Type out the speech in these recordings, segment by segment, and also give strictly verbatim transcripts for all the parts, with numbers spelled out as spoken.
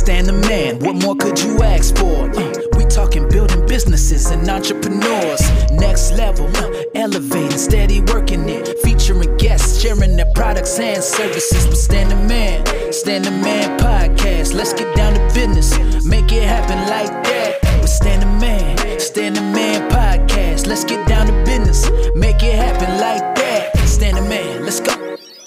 Stan the Man, what more could you ask for? Uh, we talking building businesses and entrepreneurs. Next level, uh, elevating, steady working it. Featuring guests, sharing their products and services. With Stan the Man, Stan the Man podcast. Let's get down to business, make it happen like that. With Stan the Man, Stan the Man podcast. Let's get down to business, make it happen like that. Stan the Man, let's go.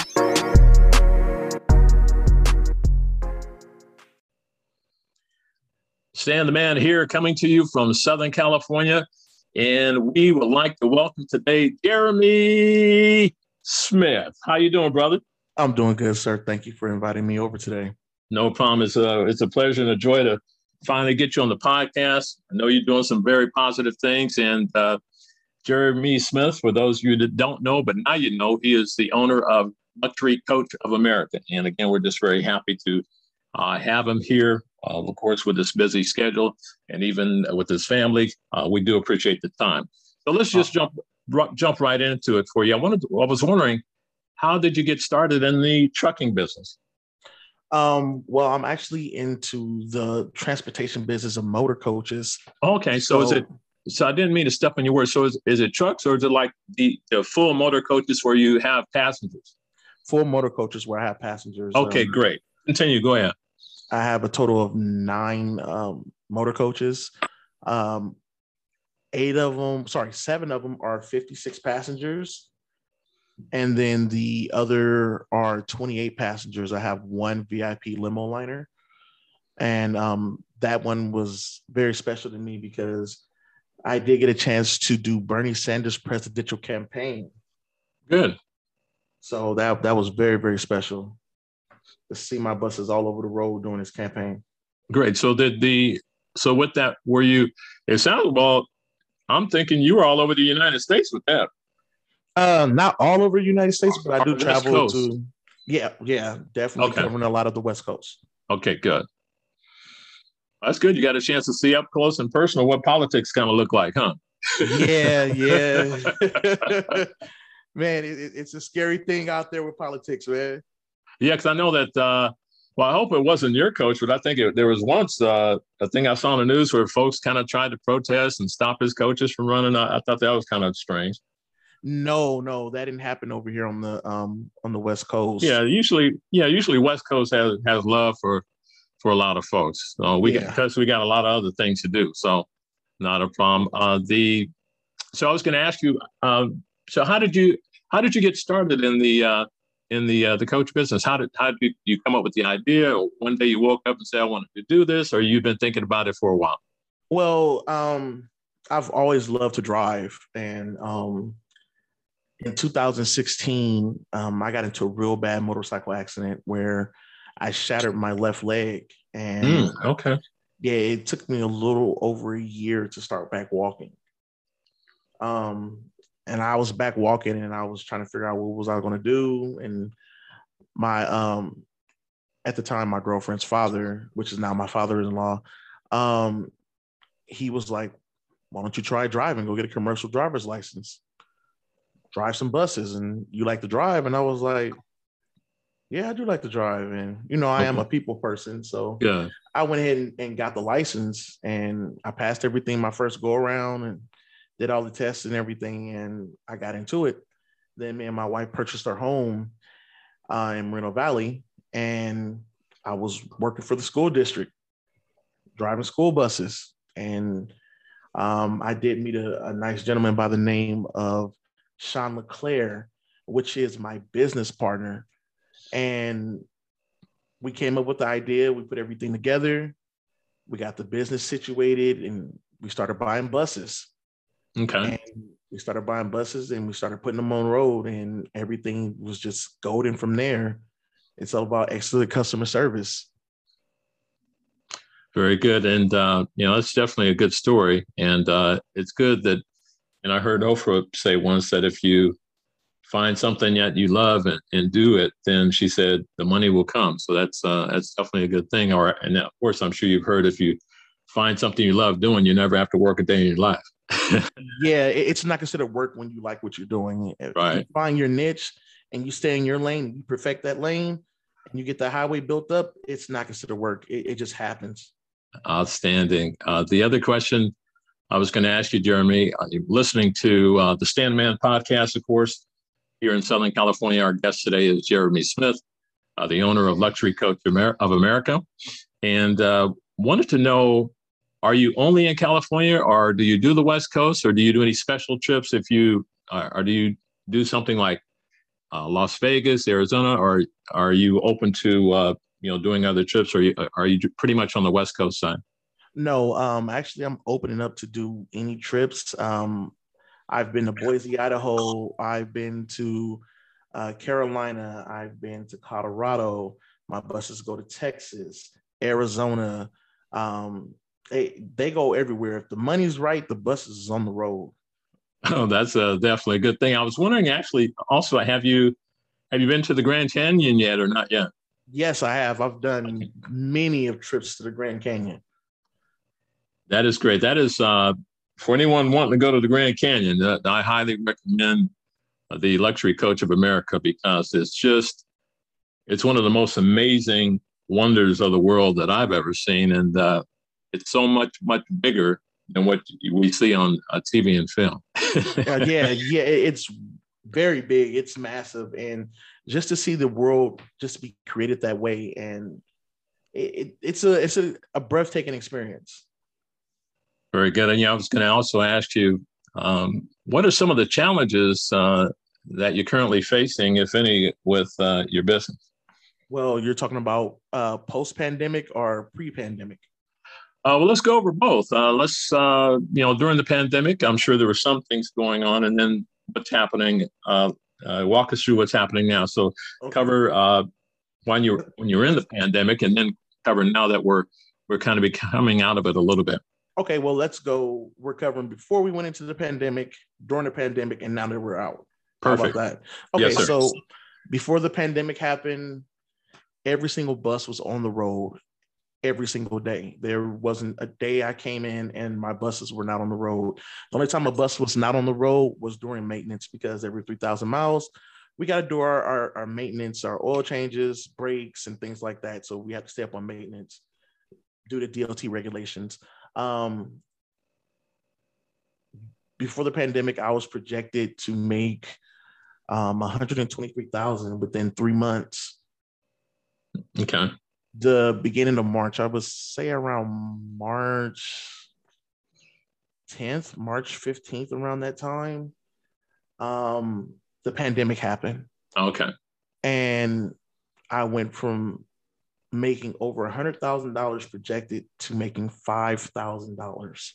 Stan the Man here, coming to you from Southern California. And we would like to welcome today Jeremy Smith. How you doing, brother? I'm doing good, sir. Thank you for inviting me over today. No problem. It's a, it's a pleasure and a joy to finally get you on the podcast. I know you're doing some very positive things. And uh, Jeremy Smith, for those of you that don't know, but now you know, he is the owner of Luxury Coach of America. And again, we're just very happy to uh, have him here. Uh, of course, with this busy schedule and even with his family, uh, we do appreciate the time. So let's just jump r- jump right into it for you. I wanted to, I was wondering, how did you get started in the trucking business? Um, well, I'm actually into the transportation business of motor coaches. Okay, so, so is it? So I didn't mean to step on your words. So is, is it trucks or is it like the, the full motor coaches where you have passengers? Full motor coaches where I have passengers. Okay, um, great. Continue. Go ahead. I have a total of nine um, motor coaches. Um, eight of them, sorry, seven of them are fifty-six passengers. And then the other are twenty-eight passengers. I have one V I P limo liner. And um, that one was very special to me because I did get a chance to do Bernie Sanders' presidential campaign. Good. So that, that was very, very special to see my buses all over the road during this campaign. Great. So did the so with that, were you? It sounds well. I'm thinking you were all over the United States with that. Uh, not all over the United States, but I do West travel Coast. to. Yeah, yeah, definitely Okay. covering a lot of the West Coast. Okay, good. That's good. You got a chance to see up close and personal what politics kind of look like, huh? Yeah, yeah. Man, it, it's a scary thing out there with politics, man. Yeah, because I know that, uh, well, I hope it wasn't your coach, but I think it, there was once uh, a thing I saw on the news where folks kind of tried to protest and stop his coaches from running. I, I thought that was kind of strange. No, no, that didn't happen over here on the um on the West Coast. Yeah, usually, yeah, usually West Coast has has love for for a lot of folks. So we Yeah. because we got a lot of other things to do. So not a problem. Uh, the so I was going to ask you. Um, so how did you how did you get started in the uh, in the uh, the coach business? How did how did you come up with the idea? Or one day you woke up and said, I wanted to do this, or you've been thinking about it for a while? Well, um, I've always loved to drive, and um, in two thousand sixteen, um, I got into a real bad motorcycle accident where I shattered my left leg, and Mm, okay. yeah, it took me a little over a year to start back walking. Um, and I was back walking, and I was trying to figure out what was I going to do. And my, um, at the time, my girlfriend's father, which is now my father-in-law, um, he was like, "Why don't you try driving? Go get a commercial driver's license, drive some buses, and you like to drive." And I was like, "Yeah, I do like to drive, and you know, I am a people person, so Yeah. I went ahead and, and got the license, and I passed everything my first go around and did all the tests and everything, and I got into it. Then me and my wife purchased our home uh, in Moreno Valley, and I was working for the school district, driving school buses, and um, I did meet a, a nice gentleman by the name of Sean LeClaire, which is my business partner, and we came up with the idea. We put everything together. We got the business situated, and we started buying buses. Okay. And we started buying buses, and we started putting them on the road, and everything was just golden from there. It's all about excellent customer service. Very good. And, uh, you know, it's definitely a good story. And uh, it's good that, and I heard Oprah say once that if you find something that you love and, and do it, then she said the money will come. So that's uh, that's definitely a good thing. Or, and of course, I'm sure you've heard if you find something you love doing, you never have to work a day in your life. Yeah, it's not considered work when you like what you're doing. If Right. you find your niche and you stay in your lane, you perfect that lane, and you get the highway built up, it's not considered work. It, it just happens. Outstanding. Uh, the other question I was going to ask you, Jeremy, uh, you're listening to uh, the Stand Man podcast, of course, here in Southern California. Our guest today is Jeremy Smith, uh, the owner of Luxury Coach Amer- of America. And uh, wanted to know, are you only in California, or do you do the West Coast, or do you do any special trips if you, uh, or do you do something like uh, Las Vegas, Arizona, or are you open to, uh, you know, doing other trips, or are you, are you pretty much on the West Coast side? No, um, actually, I'm opening up to do any trips. Um, I've been to Boise, Idaho. I've been to uh, Carolina. I've been to Colorado. My buses go to Texas, Arizona. Um, they they go everywhere. If the money's right, the bus is on the road. Oh, that's a, definitely a good thing. I was wondering, actually, also, have you have you been to the Grand Canyon yet, or not yet? Yes, I have. I've done Okay. many of trips to the Grand Canyon. That is great. That is uh, for anyone wanting to go to the Grand Canyon. Uh, I highly recommend uh, the Luxury Coach of America, because it's just it's one of the most amazing wonders of the world that I've ever seen, and uh, it's so much much bigger than what we see on uh, T V and film. uh, yeah, yeah, it's very big. It's massive, and just to see the world just be created that way, and it, it, it's a it's a, a breathtaking experience. Very good. And yeah, I was going to also ask you, um, what are some of the challenges uh, that you're currently facing, if any, with uh, your business? Well, you're talking about uh, post-pandemic or pre-pandemic? Uh, well, let's go over both. Uh, let's, uh, you know, during the pandemic, I'm sure there were some things going on, and then what's happening. Uh, uh, walk us through what's happening now. So, Okay. cover uh, when you're when you're in the pandemic, and then cover now that we're we're kind of be coming out of it a little bit. Okay, well, let's go. We're covering before we went into the pandemic, during the pandemic, and now that we're out. Perfect. How about that? Okay, Yes, sir. so before the pandemic happened, every single bus was on the road every single day. There wasn't a day I came in and my buses were not on the road. The only time a bus was not on the road was during maintenance, because every three thousand miles, we got to do our, our, our maintenance, our oil changes, brakes, and things like that. So we have to stay up on maintenance due to D O T regulations. Um, before the pandemic, I was projected to make um, one hundred twenty-three thousand dollars within three months. Okay. The beginning of March, I would say around March tenth, March fifteenth, around that time, um, the pandemic happened. Okay. And I went from making over one hundred thousand dollars projected to making five thousand dollars.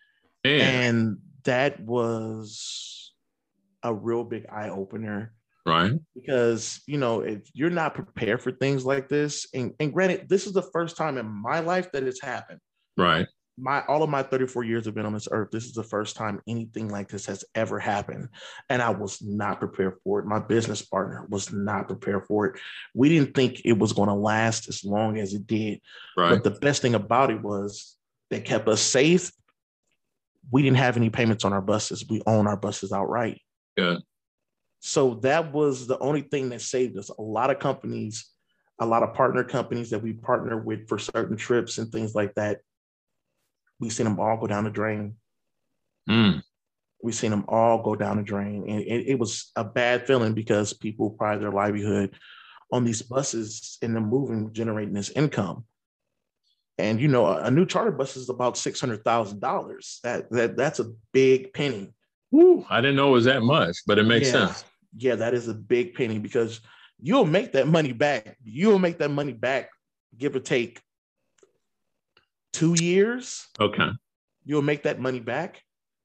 And that was a real big eye opener. Right. Because, you know, if you're not prepared for things like this, and, and granted, this is the first time in my life that it's happened. Right. My all of my thirty-four years have been on this earth. This is the first time anything like this has ever happened. And I was not prepared for it. My business partner was not prepared for it. We didn't think it was going to last as long as it did. Right. But the best thing about it was they kept us safe. We didn't have any payments on our buses. We own our buses outright. Good. So that was the only thing that saved us. A lot of companies, a lot of partner companies that we partner with for certain trips and things like that, we seen them all go down the drain. Mm. We seen them all go down the drain. And it, it was a bad feeling, because people pride their livelihood on these buses and them moving, generating this income. And, you know, a, a new charter bus is about six hundred thousand dollars. That, that, that's a big penny. Woo, I didn't know it was that much, but it makes yeah. sense. Yeah, that is a big penny, because you'll make that money back. You'll make that money back, give or take two years. Okay. You'll make that money back.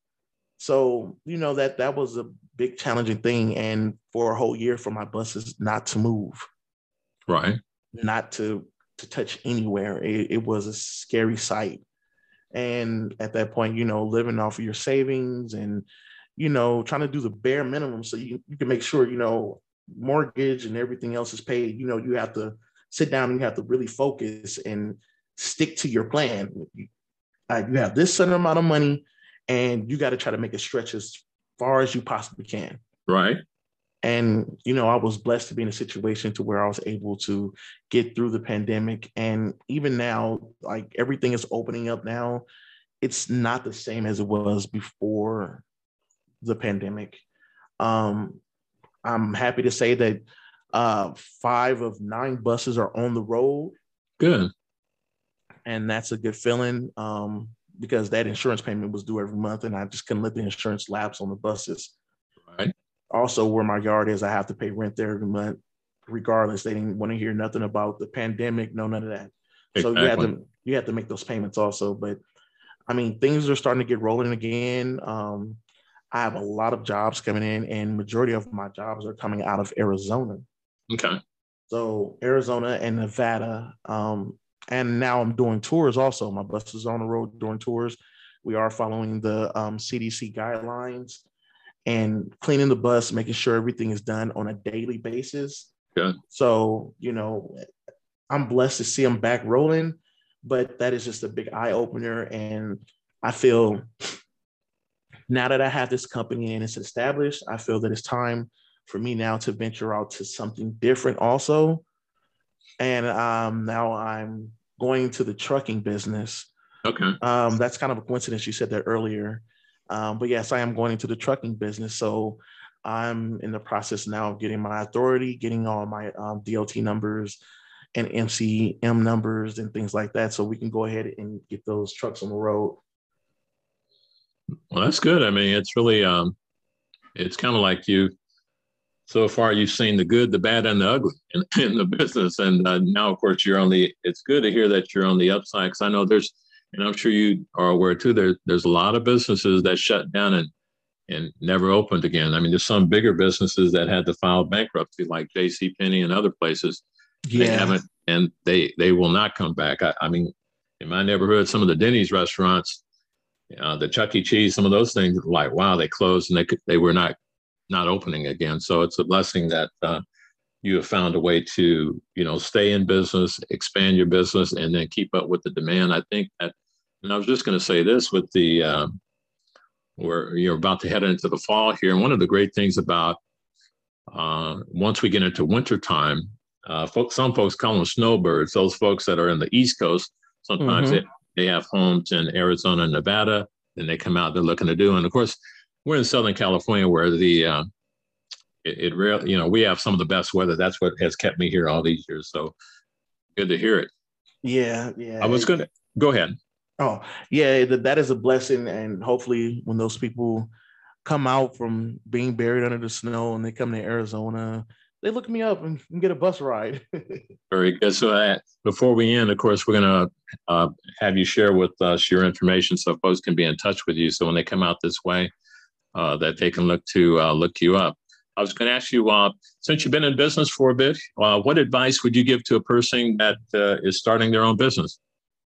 So, you know, that that was a big challenging thing. And for a whole year for my buses not to move. Right. Not to, to touch anywhere. It, it was a scary sight. And at that point, you know, living off of your savings and, you know, trying to do the bare minimum so you, you can make sure, you know, mortgage and everything else is paid. You know, you have to sit down and you have to really focus and stick to your plan. You, uh, you have this certain amount of money and you got to try to make it stretch as far as you possibly can. Right. And, you know, I was blessed to be in a situation to where I was able to get through the pandemic. And even now, like everything is opening up now. It's not the same as it was before the pandemic. Um, I'm happy to say that uh, five of nine buses are on the road. Good. And that's a good feeling um, because that insurance payment was due every month and I just couldn't let the insurance lapse on the buses. Right. Also, where my yard is, I have to pay rent there every month, regardless. They didn't want to hear nothing about the pandemic, no, none of that. Exactly. So you have to you have to make those payments also. But I mean, things are starting to get rolling again. Um, I have a lot of jobs coming in, and majority of my jobs are coming out of Arizona. Okay. So Arizona and Nevada, um, and now I'm doing tours also. My bus is on the road doing tours. We are following the um, C D C guidelines and cleaning the bus, making sure everything is done on a daily basis. Good. So, you know, I'm blessed to see them back rolling, but that is just a big eye opener. And I feel now that I have this company and it's established, I feel that it's time for me now to venture out to something different also. And um, now I'm going to the trucking business. Okay. Um, that's kind of a coincidence. You said that earlier. Um, but yes, I am going into the trucking business. So I'm in the process now of getting my authority, getting all my um, D O T numbers and M C M numbers and things like that. So we can go ahead and get those trucks on the road. Well, that's good. I mean, it's really, um, it's kind of like you, so far you've seen the good, the bad, and the ugly in, in the business. And uh, now, of course, you're on the, it's good to hear that you're on the upside, because I know there's, and I'm sure you are aware too, there, there's a lot of businesses that shut down and and never opened again. I mean, there's some bigger businesses that had to file bankruptcy, like JCPenney and other places. Yeah. They haven't, and they they will not come back. I, I mean, in my neighborhood, some of the Denny's restaurants, uh, the Chuck E. Cheese, some of those things, like, wow, they closed and they could, they were not not opening again. So it's a blessing that uh, you have found a way to, you know, stay in business, expand your business, and then keep up with the demand. I think that, and I was just going to say this with the, uh, where you're about to head into the fall here. And one of the great things about uh, once we get into wintertime, uh, folks, some folks call them snowbirds, those folks that are in the East Coast, sometimes mm-hmm. they, they have homes in Arizona and Nevada, and they come out, they're looking to do. And of course, we're in Southern California where the, uh, it, it really, you know, we have some of the best weather. That's what has kept me here all these years. So good to hear it. Yeah. Yeah. I was going to go ahead. Oh, yeah, that is a blessing. And hopefully when those people come out from being buried under the snow and they come to Arizona, they look me up and, and get a bus ride. Very good. So uh, before we end, of course, we're going to uh, have you share with us your information so folks can be in touch with you. So when they come out this way, uh, that they can look to uh, look you up. I was going to ask you, uh, since you've been in business for a bit, uh, what advice would you give to a person that uh, is starting their own business?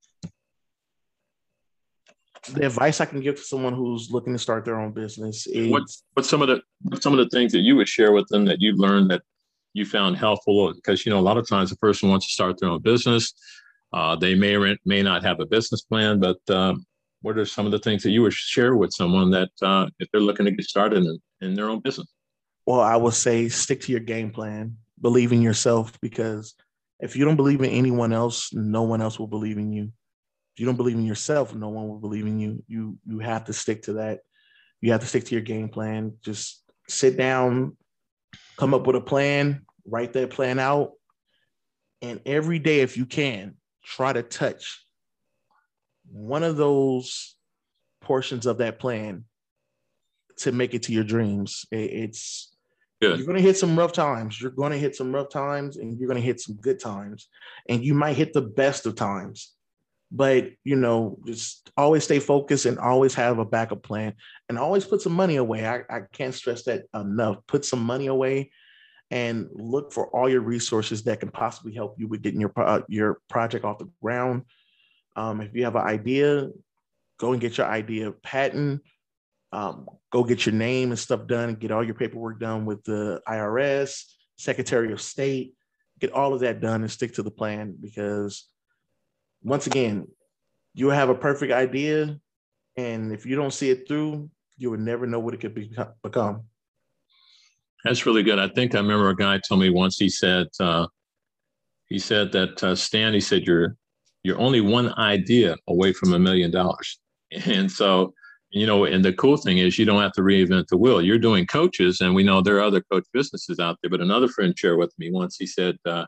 The advice I can give to someone who's looking to start their own business is what's what's some of the what's some of the things that you would share with them that you learned that you found helpful? Because, you know, a lot of times a person wants to start their own business. Uh, they may or may not have a business plan, but uh, what are some of the things that you would share with someone that uh, if they're looking to get started in, in their own business? Well, I would say stick to your game plan. Believe in yourself, because if you don't believe in anyone else, no one else will believe in you. If you don't believe in yourself, no one will believe in you. You you have to stick to that. You have to stick to your game plan. Just sit down, come up with a plan, write that plan out. And every day, if you can, try to touch one of those portions of that plan to make it to your dreams. It's Good. You're going to hit some rough times. You're going to hit some rough times, and you're going to hit some good times. And you might hit the best of times. But, you know, just always stay focused and always have a backup plan and always put some money away. I, I can't stress that enough. Put some money away and look for all your resources that can possibly help you with getting your, uh, your project off the ground. Um, if you have an idea, go and get your idea patent. Um, go get your name and stuff done and get all your paperwork done with the I R S, Secretary of State. Get all of that done and stick to the plan, because once again, you have a perfect idea, and if you don't see it through, you would never know what it could be, become. That's really good. I think I remember a guy told me once, he said, uh, he said that, uh, Stan, he said, you're, you're only one idea away from a million dollars. And so, you know, and the cool thing is you don't have to reinvent the wheel. You're doing coaches, and we know there are other coach businesses out there. But another friend shared with me once, he said, uh,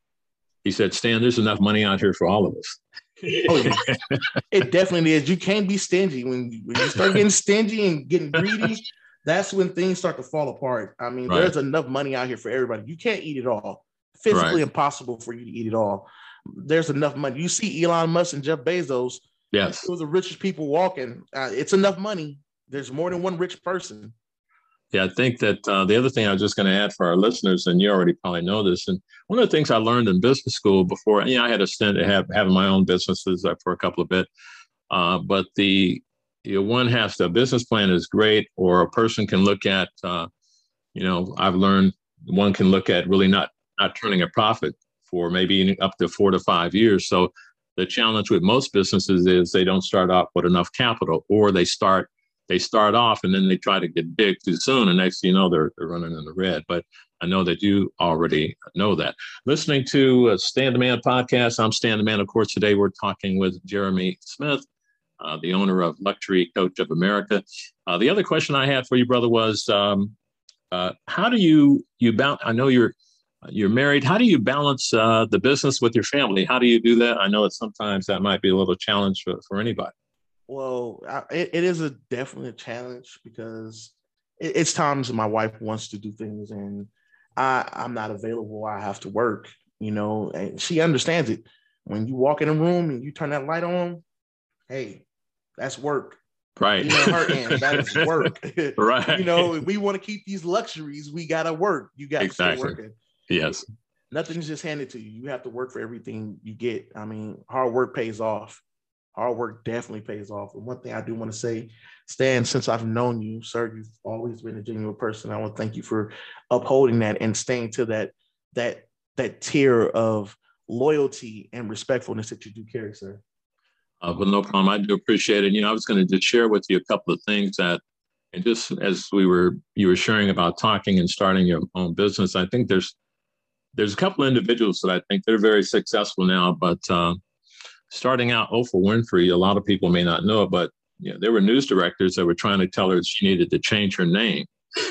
he said, Stan, there's enough money out here for all of us. Oh, yeah. It definitely is. You can't be stingy. When you, when you start getting stingy and getting greedy, that's when things start to fall apart. I mean, right. There's enough money out here for everybody. You can't eat it all. Physically right. impossible for you to eat it all. There's enough money. You see Elon Musk and Jeff Bezos. Yes. Two of the richest people walking. Uh, it's enough money. There's more than one rich person. Yeah, I think that uh, the other thing I was just going to add for our listeners, and you already probably know this, and one of the things I learned in business school before, you know, I had a stint to have having my own businesses for a couple of bit, uh, but the you know, one has to, a business plan is great, or a person can look at, uh, you know, I've learned one can look at really not not turning a profit for maybe up to four to five years. So the challenge with most businesses is they don't start off with enough capital, or they start They start off and then they try to get big too soon. And next thing you know, they're, they're running in the red. But I know that you already know that. Listening to uh, Stan the Man podcast, I'm Stan the Man. Of course, today we're talking with Jeremy Smith, uh, the owner of Luxury Coach of America. Uh, the other question I had for you, brother, was um, uh, how do you, you balance, I know you're, you're married. How do you balance uh, the business with your family? How do you do that? I know that sometimes that might be a little challenge for, for anybody. Well, I, it, it is a definitely a challenge because it, it's times my wife wants to do things and I, I'm not available. I have to work, you know, and she understands it. When you walk in a room and you turn that light on, hey, that's work. Right. You know, her end, that is work. Right. You know, if we want to keep these luxuries, we got to work. You got exactly. to stay working. Yes. Nothing's just handed to you. You have to work for everything you get. I mean, hard work pays off. Hard work definitely pays off. And one thing I do want to say, Stan, since I've known you, sir, you've always been a genuine person. I want to thank you for upholding that and staying to that that that tier of loyalty and respectfulness that you do carry, sir. Uh, well, no problem. I do appreciate it. You know, I was going to just share with you a couple of things that, and just as we were, you were sharing about talking and starting your own business, I think there's there's a couple of individuals that I think they're very successful now, but uh, starting out, Oprah Winfrey, a lot of people may not know it, but you know, there were news directors that were trying to tell her she needed to change her name.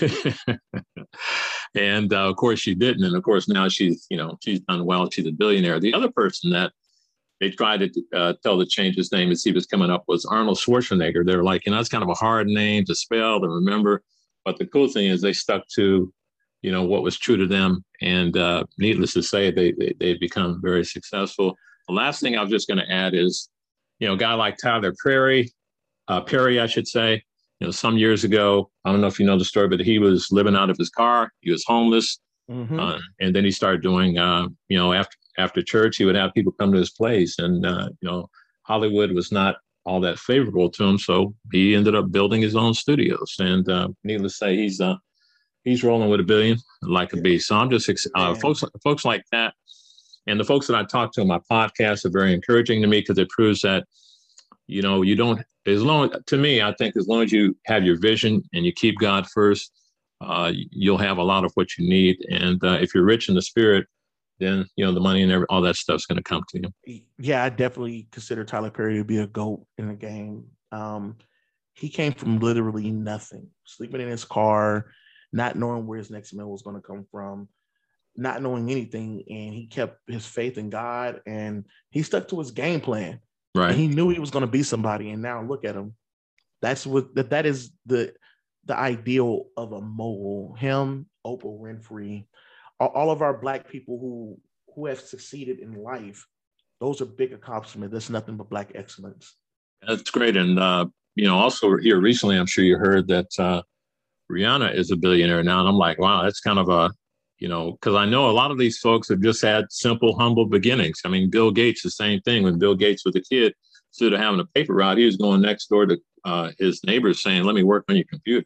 And uh, of course she didn't. And of course now she's, you know, she's done well. She's a billionaire. The other person that they tried to uh, tell to change his name as he was coming up was Arnold Schwarzenegger. They were like, you know, it's kind of a hard name to spell, to remember. But the cool thing is they stuck to, you know, what was true to them. And uh, needless to say, they, they, they've become very successful. The last thing I was just going to add is, you know, a guy like Tyler Perry, uh, Perry, I should say, you know, some years ago, I don't know if you know the story, but he was living out of his car. He was homeless. Mm-hmm. Uh, and then he started doing, uh, you know, after after church, he would have people come to his place. And, uh, you know, Hollywood was not all that favorable to him. So he ended up building his own studios. And uh, needless to say, he's uh, he's rolling with a billion like a bee. So I'm just, uh, folks, folks like that. And the folks that I talk to on my podcast are very encouraging to me because it proves that, you know, you don't, as long, to me, I think as long as you have your vision and you keep God first, uh, you'll have a lot of what you need. And uh, if you're rich in the spirit, then, you know, the money and every, all that stuff's going to come to you. Yeah, I definitely consider Tyler Perry to be a GOAT in the game. Um, he came from literally nothing, sleeping in his car, not knowing where his next meal was going to come from, not knowing anything, and he kept his faith in God and he stuck to his game plan. Right. And he knew he was going to be somebody, and now look at him. That's what that that is the the ideal of a mogul. Him, Oprah Winfrey, all, all of our Black people who who have succeeded in life. Those are big accomplishments. That's nothing but Black excellence. That's great, and uh, you know, also here recently, I'm sure you heard that uh, Rihanna is a billionaire now, and I'm like, wow, that's kind of a You know, because I know a lot of these folks have just had simple, humble beginnings. I mean, Bill Gates, the same thing. When Bill Gates was a kid, instead of having a paper route, he was going next door to uh, his neighbors saying, let me work on your computer.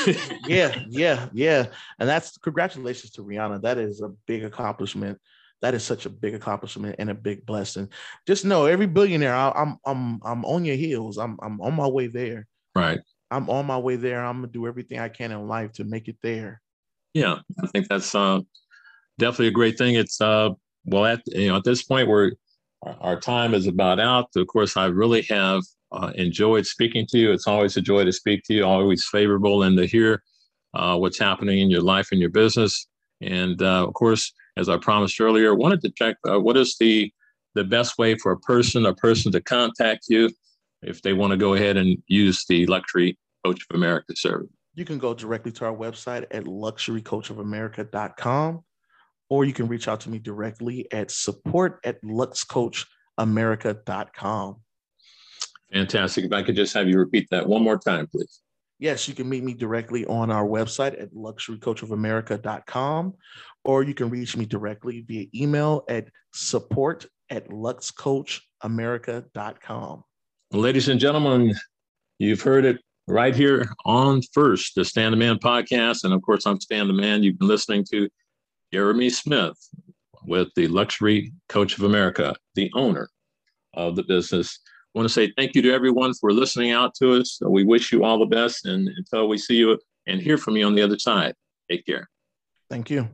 yeah, yeah, yeah. And that's congratulations to Rihanna. That is a big accomplishment. That is such a big accomplishment and a big blessing. Just know, every billionaire, I, I'm I'm I'm on your heels. I'm I'm on my way there. Right. I'm on my way there. I'm gonna do everything I can in life to make it there. Yeah, I think that's uh, definitely a great thing. It's uh, well, at you know, at this point, we're our, our time is about out. Of course, I really have uh, enjoyed speaking to you. It's always a joy to speak to you. Always favorable and to hear uh, what's happening in your life and your business. And uh, of course, as I promised earlier, wanted to check uh, what is the the best way for a person, a person to contact you if they want to go ahead and use the Luxury Coach of America service. You can go directly to our website at luxury coach of america dot com, or you can reach out to me directly at support at lux coach america dot com. Fantastic. If I could just have you repeat that one more time, please. Yes, you can meet me directly on our website at luxury coach of america dot com, or you can reach me directly via email at support at lux coach america dot com. Ladies and gentlemen, you've heard it right here on First, the Stan the Man podcast. And of course, I'm Stan the Man. You've been listening to Jeremy Smith with the Luxury Coach of America, the owner of the business. I want to say thank you to everyone for listening out to us. We wish you all the best. And until we see you and hear from you on the other side, take care. Thank you.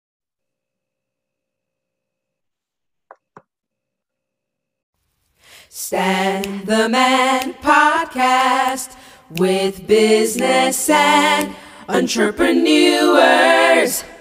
Stan the Man podcast with business and entrepreneurs.